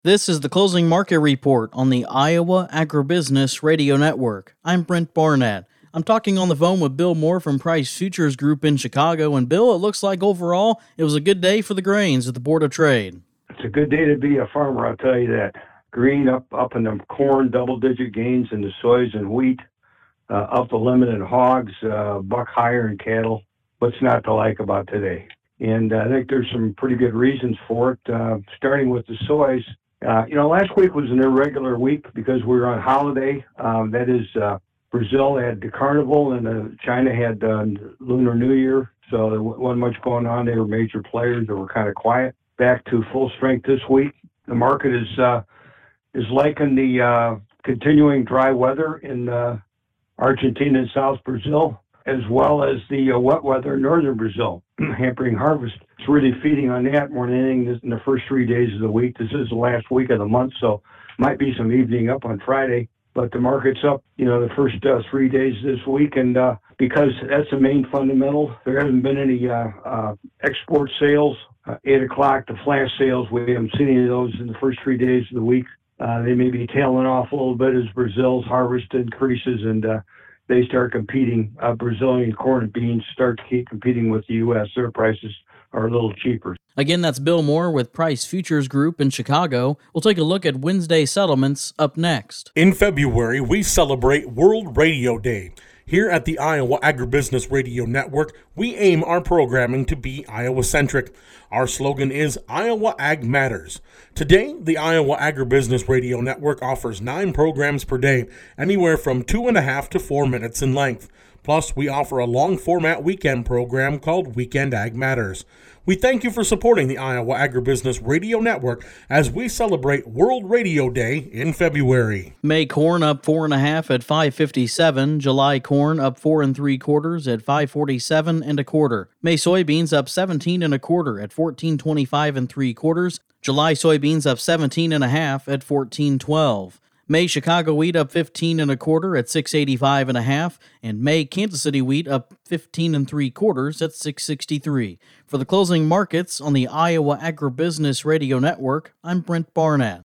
This is the closing market report on the Iowa Agribusiness Radio Network. I'm Brent Barnett. I'm talking on the phone with Bill Moore from Price Futures Group in Chicago. And Bill, it looks like overall it was a good day for the grains at the Board of Trade. It's a good day to be a farmer, I'll tell you that. Green up in the corn, double-digit gains in the soys and wheat, up the limit in hogs, buck higher in cattle. What's not to like about today? And I think there's some pretty good reasons for it, starting with the soys. Last week was an irregular week because we were on holiday. That is, Brazil had the carnival and China had Lunar New Year. So there wasn't much going on. They were major players that were kind of quiet. Back to full strength this week. The market is liking the continuing dry weather in Argentina and South Brazil, as well as the wet weather in northern Brazil, hampering harvest. It's really feeding on that more than anything in the first 3 days of the week. This is the last week of the month, so might be some evening up on Friday. But the market's up, the first 3 days this week, and because that's the main fundamental, there hasn't been any export sales. 8 o'clock, the flash sales, we haven't seen any of those in the first 3 days of the week. They may be tailing off a little bit as Brazil's harvest increases and they start competing. Brazilian corn and beans start to keep competing with the U.S. Their prices are a little cheaper. Again, that's Bill Moore with Price Futures Group in Chicago. We'll take a look at Wednesday settlements up next. In February, we celebrate World Radio Day. Here at the Iowa Agribusiness Radio Network, we aim our programming to be Iowa-centric. Our slogan is Iowa Ag Matters. Today, the Iowa Agribusiness Radio Network offers 9 programs per day, anywhere from 2.5 to 4 minutes in length. Plus, we offer a long-format weekend program called Weekend Ag Matters. We thank you for supporting the Iowa Agribusiness Radio Network as we celebrate World Radio Day in February. May corn up 4.5 at $5.57. July corn up 4 3/4 at $5.47 1/4. May soybeans up 17 1/4 at $14.25 3/4. July soybeans up 17.5 at $14.12. May Chicago wheat up 15 1/4 at $6.85 1/2, and May Kansas City wheat up 15 3/4 at $6.63. For the closing markets on the Iowa Agribusiness Radio Network, I'm Brent Barnett.